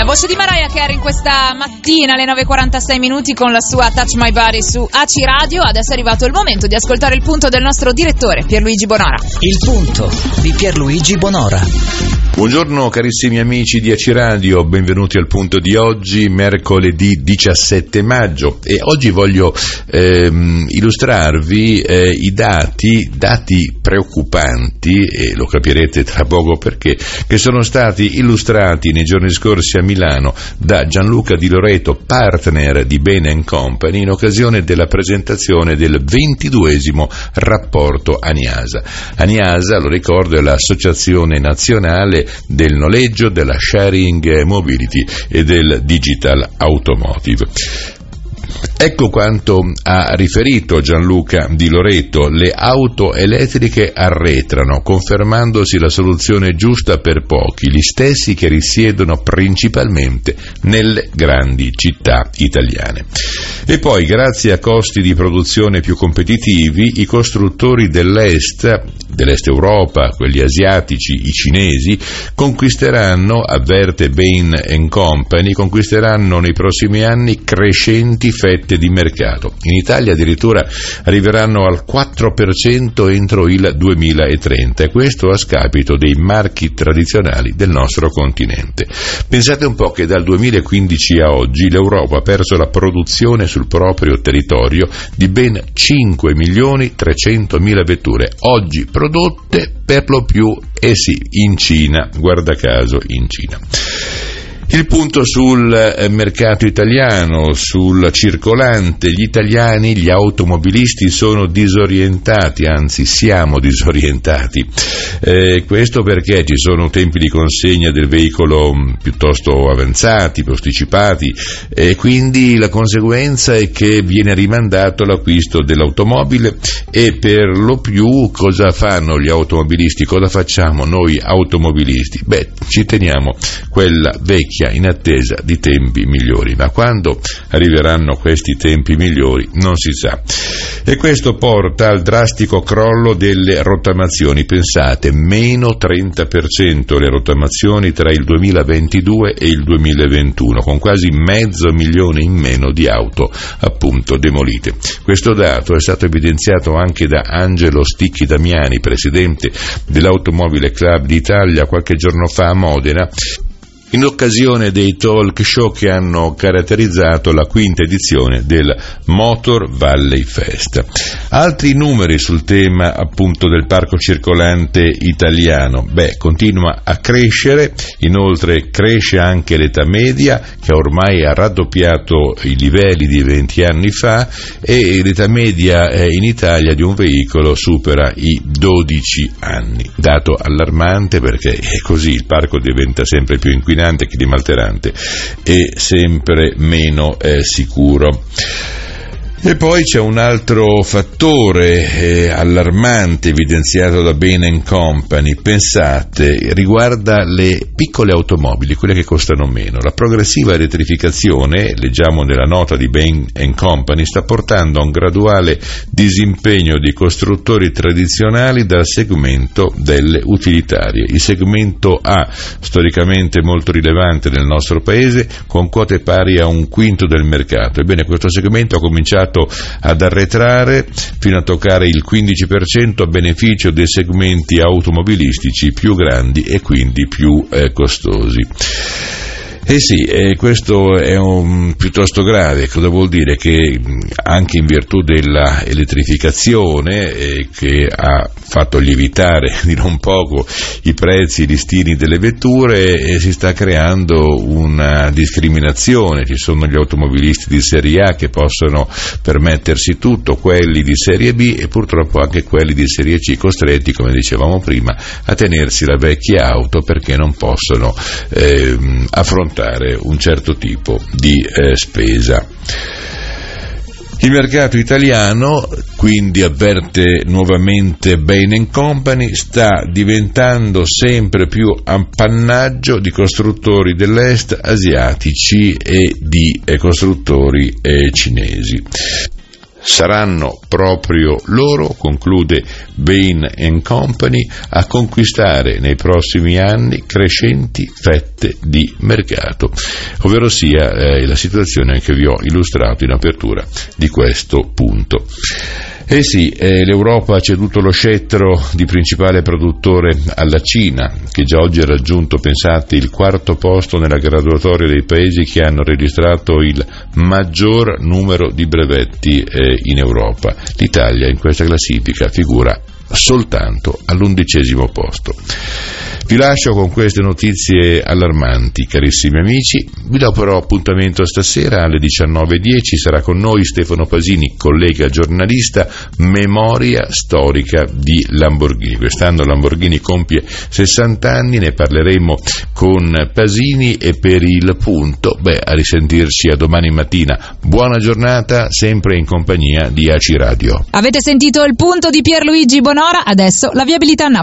La voce di Mariah Carey questa mattina alle 9:46 minuti con la sua Touch My Body su AC Radio. Adesso è arrivato il momento di ascoltare il punto del nostro direttore Pierluigi Bonora. Il punto di Pierluigi Bonora. Buongiorno carissimi amici di AC Radio, benvenuti al punto di oggi, mercoledì 17 maggio, e oggi voglio illustrarvi i dati preoccupanti, e lo capirete tra poco perché, che sono stati illustrati nei giorni scorsi a Milano da Gianluca Di Loreto, partner di Bain & Company, in occasione della presentazione del 22esimo rapporto ANIASA. ANIASA, lo ricordo, è l'associazione nazionale del noleggio, della sharing mobility e del digital automotive. Ecco quanto ha riferito Gianluca Di Loreto: le auto elettriche arretrano, confermandosi la soluzione giusta per pochi, gli stessi che risiedono principalmente nelle grandi città italiane. E poi, grazie a costi di produzione più competitivi, i costruttori dell'Est Europa, quelli asiatici, i cinesi, conquisteranno, avverte Bain & Company, conquisteranno nei prossimi anni crescenti fette di mercato. In Italia addirittura arriveranno al 4% entro il 2030, e questo a scapito dei marchi tradizionali del nostro continente. Pensate un po' che dal 2015 a oggi l'Europa ha perso la produzione sul proprio territorio di ben 5.300.000 vetture, oggi prodotte per lo più, in Cina, guarda caso in Cina. Il punto sul mercato italiano, sul circolante. Gli italiani, gli automobilisti sono disorientati, anzi siamo disorientati. Questo perché ci sono tempi di consegna del veicolo piuttosto avanzati, posticipati, e quindi la conseguenza è che viene rimandato l'acquisto dell'automobile, e per lo più cosa fanno gli automobilisti? Cosa facciamo noi automobilisti? Ci teniamo quella vecchia in attesa di tempi migliori, ma quando arriveranno questi tempi migliori non si sa. E questo porta al drastico crollo delle rottamazioni. Pensate, meno 30% le rottamazioni tra il 2022 e il 2021, con quasi 500.000 in meno di auto appunto demolite. Questo dato è stato evidenziato anche da Angelo Sticchi Damiani, presidente dell'Automobile Club d'Italia, qualche giorno fa a Modena, in occasione dei talk show che hanno caratterizzato la quinta edizione del Motor Valley Fest. Altri numeri sul tema appunto del parco circolante italiano. continua a crescere, inoltre cresce anche l'età media, che ormai ha raddoppiato i livelli di 20 anni fa, e l'età media in Italia di un veicolo supera i 12 anni. Dato allarmante, perché è così, il parco diventa sempre più inquinato, climalterante e sempre meno sicuro. E poi c'è un altro fattore allarmante evidenziato da Bain & Company. Pensate, riguarda le piccole automobili, quelle che costano meno. La progressiva elettrificazione, leggiamo nella nota di Bain & Company, sta portando a un graduale disimpegno di costruttori tradizionali dal segmento delle utilitarie. Il segmento A, storicamente molto rilevante nel nostro paese, con quote pari a 1/5 del mercato. Ebbene, questo segmento ha cominciato ad arretrare fino a toccare il 15% a beneficio dei segmenti automobilistici più grandi e quindi più costosi. Questo è piuttosto grave. Cosa vuol dire? Che anche in virtù della elettrificazione che ha fatto lievitare di non poco i prezzi, i listini delle vetture, si sta creando una discriminazione. Ci sono gli automobilisti di serie A che possono permettersi tutto, quelli di serie B e purtroppo anche quelli di serie C costretti, come dicevamo prima, a tenersi la vecchia auto perché non possono affrontare un certo tipo di spesa. Il mercato italiano, quindi, avverte nuovamente Bain & Company, sta diventando sempre più appannaggio di costruttori dell'Est asiatici e di costruttori cinesi. Saranno proprio loro, conclude Bain & Company, a conquistare nei prossimi anni crescenti fette di mercato, ovvero sia la situazione che vi ho illustrato in apertura di questo punto. L'Europa ha ceduto lo scettro di principale produttore alla Cina, che già oggi ha raggiunto, pensate, il 4° posto nella graduatoria dei paesi che hanno registrato il maggior numero di brevetti in Europa. L'Italia in questa classifica figura soltanto all'11° posto. Vi lascio con queste notizie allarmanti, carissimi amici. Vi do però appuntamento stasera alle 19:10. Sarà con noi Stefano Pasini, collega giornalista, memoria storica di Lamborghini. Quest'anno Lamborghini compie 60 anni, ne parleremo con Pasini, e per il punto, a risentirci a domani mattina. Buona giornata, sempre in compagnia di ACI Radio. Avete sentito il punto di Pierluigi Bonora, adesso la viabilità a Napoli.